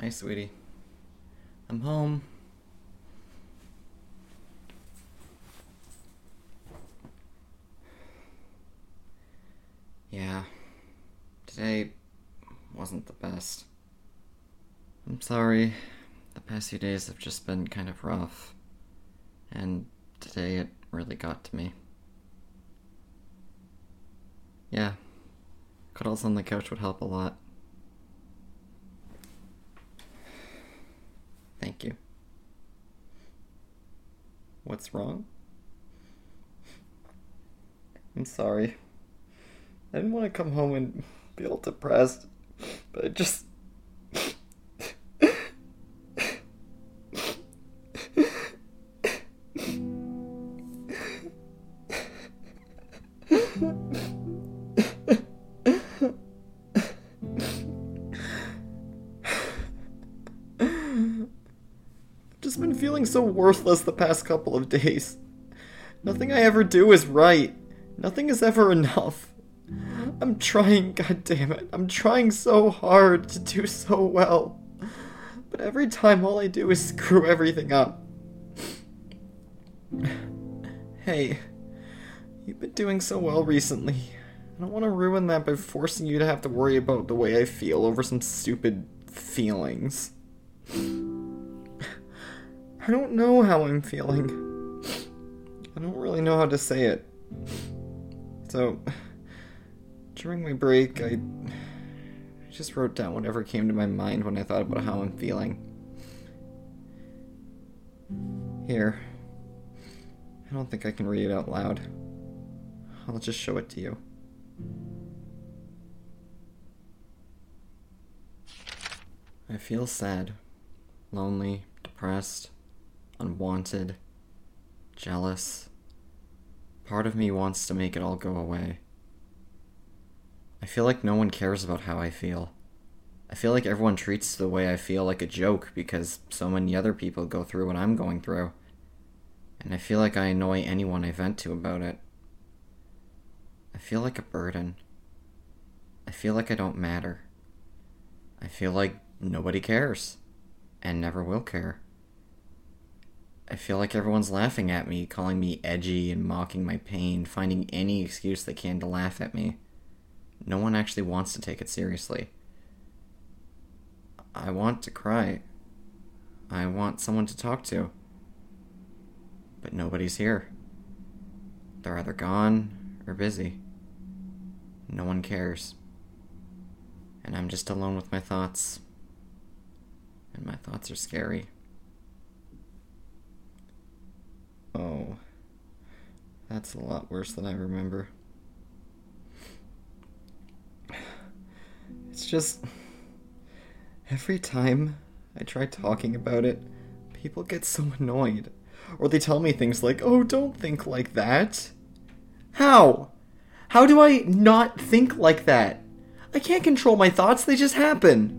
Hi, sweetie. I'm home. Yeah, today wasn't the best. I'm sorry. The past few days have just been kind of rough. And today it really got to me. Yeah, cuddles on the couch would help a lot. Thank you. What's wrong? I'm sorry. I didn't want to come home and be all depressed, but I just... I've just been feeling so worthless the past couple of days. Nothing I ever do is right. Nothing is ever enough. I'm trying, goddammit. I'm trying so hard to do so well. But every time all I do is screw everything up. Hey, you've been doing so well recently. I don't want to ruin that by forcing you to have to worry about the way I feel over some stupid feelings. I don't know how I'm feeling. I don't really know how to say it. So, during my break, I just wrote down whatever came to my mind when I thought about how I'm feeling. Here. I don't think I can read it out loud. I'll just show it to you. I feel sad, lonely, depressed, unwanted, jealous. Part of me wants to make it all go away. I feel like no one cares about how I feel. I feel like everyone treats the way I feel like a joke because so many other people go through what I'm going through. And I feel like I annoy anyone I vent to about it. I feel like a burden. I feel like I don't matter. I feel like nobody cares. And never will care. I feel like everyone's laughing at me, calling me edgy and mocking my pain, finding any excuse they can to laugh at me. No one actually wants to take it seriously. I want to cry. I want someone to talk to. But nobody's here. They're either gone or busy. No one cares. And I'm just alone with my thoughts. And my thoughts are scary. Oh, that's a lot worse than I remember. It's just, every time I try talking about it, people get so annoyed. Or they tell me things like, oh, don't think like that. How? How do I not think like that? I can't control my thoughts, they just happen.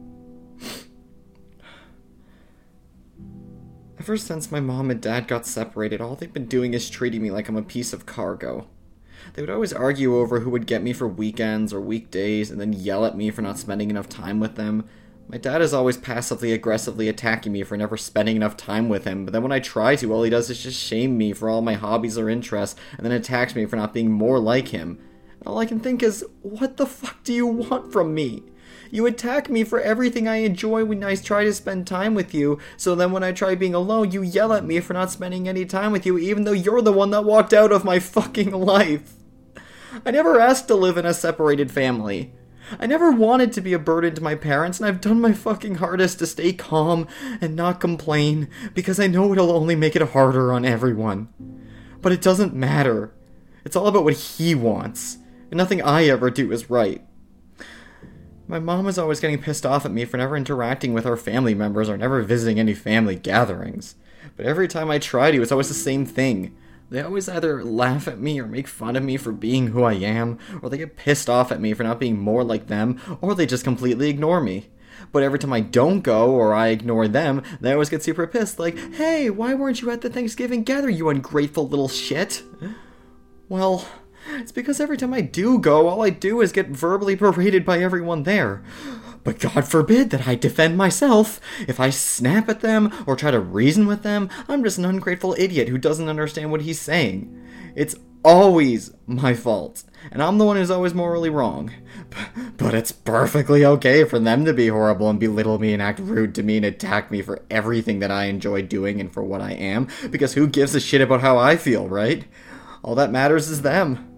Ever since my mom and dad got separated, all they've been doing is treating me like I'm a piece of cargo. They would always argue over who would get me for weekends or weekdays, and then yell at me for not spending enough time with them. My dad is always passively aggressively attacking me for never spending enough time with him, but then when I try to, all he does is just shame me for all my hobbies or interests, and then attacks me for not being more like him. And all I can think is, what the fuck do you want from me? You attack me for everything I enjoy when I try to spend time with you, so then when I try being alone, you yell at me for not spending any time with you, even though you're the one that walked out of my fucking life. I never asked to live in a separated family. I never wanted to be a burden to my parents, and I've done my fucking hardest to stay calm and not complain, because I know it'll only make it harder on everyone. But it doesn't matter. It's all about what he wants, and nothing I ever do is right. My mom is always getting pissed off at me for never interacting with our family members or never visiting any family gatherings. But every time I try to, it's always the same thing. They always either laugh at me or make fun of me for being who I am, or they get pissed off at me for not being more like them, or they just completely ignore me. But every time I don't go, or I ignore them, they always get super pissed, like, hey, why weren't you at the Thanksgiving gathering, you ungrateful little shit? Well, it's because every time I do go, all I do is get verbally berated by everyone there. But God forbid that I defend myself. If I snap at them or try to reason with them, I'm just an ungrateful idiot who doesn't understand what he's saying. It's always my fault, and I'm the one who's always morally wrong. But it's perfectly okay for them to be horrible and belittle me and act rude to me and attack me for everything that I enjoy doing and for what I am, because who gives a shit about how I feel, right? All that matters is them.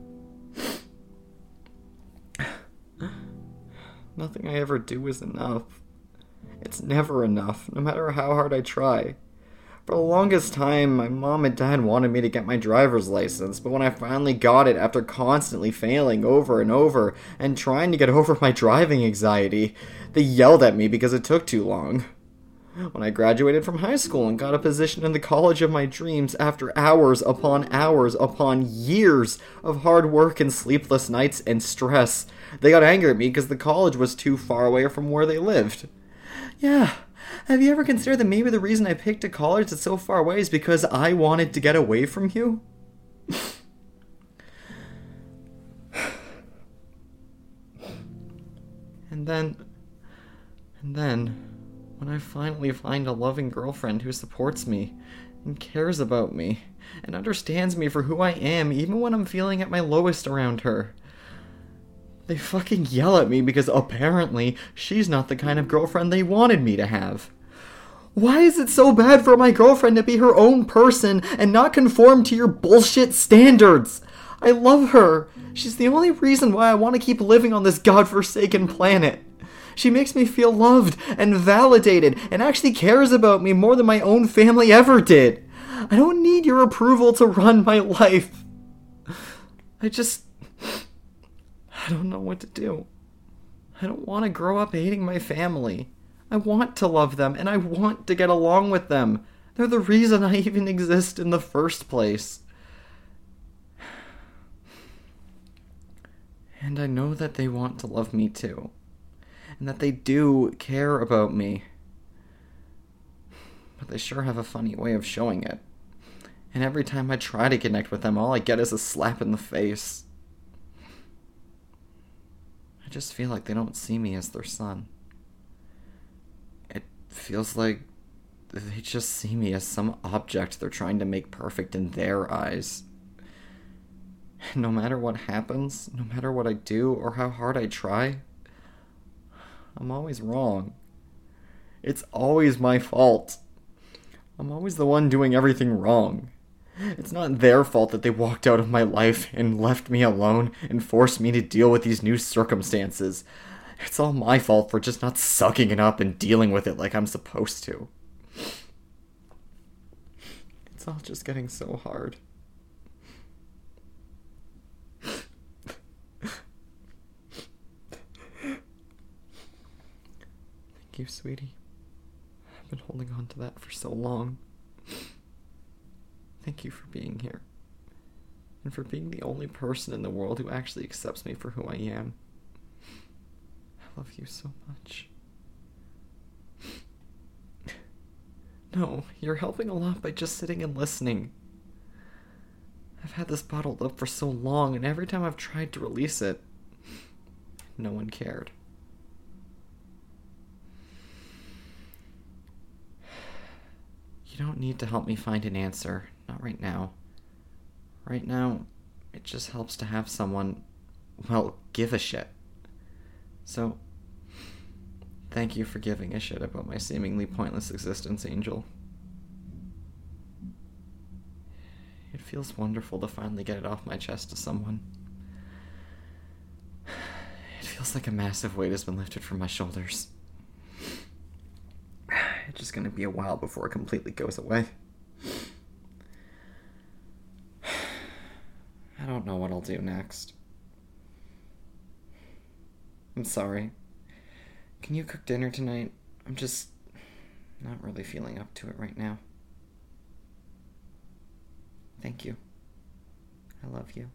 Nothing I ever do is enough. It's never enough, no matter how hard I try. For the longest time, my mom and dad wanted me to get my driver's license, but when I finally got it after constantly failing over and over and trying to get over my driving anxiety, they yelled at me because it took too long. When I graduated from high school and got a position in the college of my dreams after hours upon years of hard work and sleepless nights and stress, they got angry at me because the college was too far away from where they lived. Yeah, have you ever considered that maybe the reason I picked a college that's so far away is because I wanted to get away from you? And then, when I finally find a loving girlfriend who supports me and cares about me and understands me for who I am even when I'm feeling at my lowest around her, they fucking yell at me because apparently she's not the kind of girlfriend they wanted me to have. Why is it so bad for my girlfriend to be her own person and not conform to your bullshit standards? I love her. She's the only reason why I want to keep living on this godforsaken planet. She makes me feel loved and validated and actually cares about me more than my own family ever did. I don't need your approval to run my life. I don't know what to do. I don't want to grow up hating my family. I want to love them, and I want to get along with them. They're the reason I even exist in the first place. And I know that they want to love me too. And that they do care about me. But they sure have a funny way of showing it. And every time I try to connect with them, all I get is a slap in the face. I just feel like they don't see me as their son. It feels like they just see me as some object they're trying to make perfect in their eyes. No matter what happens, no matter what I do or how hard I try, I'm always wrong. It's always my fault. I'm always the one doing everything wrong. It's not their fault that they walked out of my life and left me alone and forced me to deal with these new circumstances. It's all my fault for just not sucking it up and dealing with it like I'm supposed to. It's all just getting so hard. Thank you, sweetie. I've been holding on to that for so long. Thank you for being here. And for being the only person in the world who actually accepts me for who I am. I love you so much. No, you're helping a lot by just sitting and listening. I've had this bottled up for so long, and every time I've tried to release it, no one cared. You don't need to help me find an answer. Not right now. Right now, it just helps to have someone, well, give a shit. So, thank you for giving a shit about my seemingly pointless existence, Angel. It feels wonderful to finally get it off my chest to someone. It feels like a massive weight has been lifted from my shoulders. It's just gonna be a while before it completely goes away. I don't know what I'll do next. I'm sorry. Can you cook dinner tonight? I'm just not really feeling up to it right now. Thank you. I love you.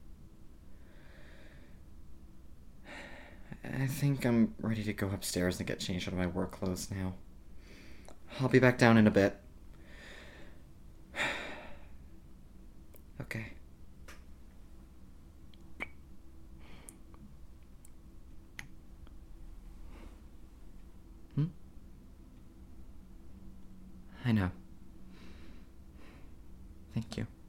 I think I'm ready to go upstairs and get changed out of my work clothes now. I'll be back down in a bit. Okay. I know. Thank you.